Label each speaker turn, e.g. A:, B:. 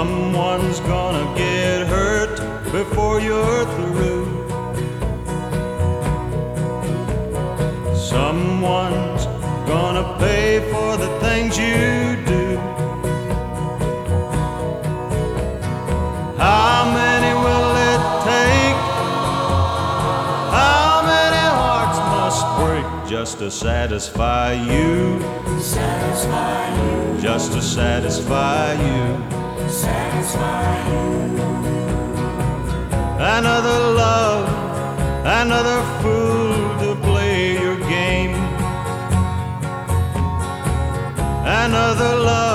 A: Someone's gonna get hurt before you're through. Someone's gonna pay for the things you do. How many will it take? How many hearts must break just to satisfy you?
B: Satisfy you.
A: Just to satisfy you.
B: Satisfy you.
A: Another love, another fool to play your game. Another love,